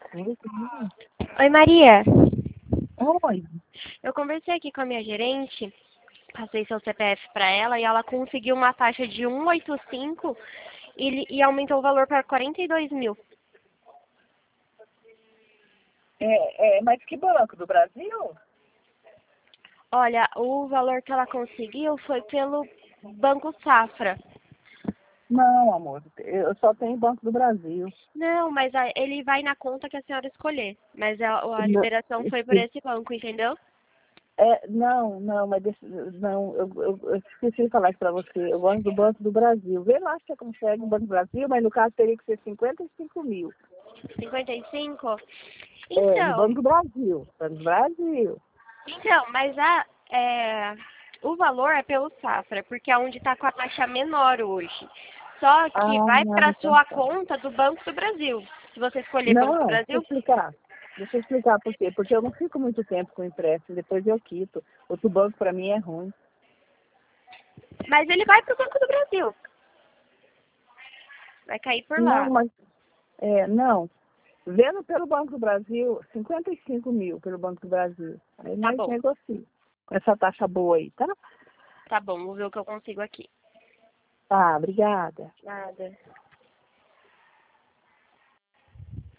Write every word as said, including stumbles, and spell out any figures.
Oi, Maria. Oi. Eu conversei aqui com a minha gerente, passei seu C P F para ela e ela conseguiu uma taxa de cento e oitenta e cinco e, e aumentou o valor para quarenta e dois mil. É, é, mas que banco? Do Brasil? Olha, o valor que ela conseguiu foi pelo Banco Safra. Não, amor. Eu só tenho Banco do Brasil. Não, mas a- ele vai na conta que a senhora escolher. Mas a, a Não, liberação foi por esse banco, entendeu? é, não, não, mas deixa, não, eu, eu, eu esqueci de falar isso para você. Eu gosto do Banco do Brasil. Vê lá se você consegue o Banco do Brasil, mas no caso teria que ser cinquenta e cinco mil. cinquenta e cinco? É, no Então, Banco do Brasil. Banco do Brasil. então, mas a, é, o valor é pelo Safra, porque é onde está com a taxa menor hoje. Só que Ah, vai para então sua tá. conta do Banco do Brasil. Se você escolher Banco do Não, deixa eu Brasil, explicar. Deixa eu explicar por quê. Porque eu não fico muito tempo com empréstimo, depois eu quito. Outro banco para mim é ruim. mas ele vai para o Banco do Brasil. Vai cair por Não, lá. mas, é, não. Vendo pelo Banco do Brasil, cinquenta e cinco mil pelo Banco do Brasil. Aí Tá nós bom, negociamos com essa taxa boa aí, tá? tá bom, vou ver o que eu consigo aqui. Tá, obrigada. Nada.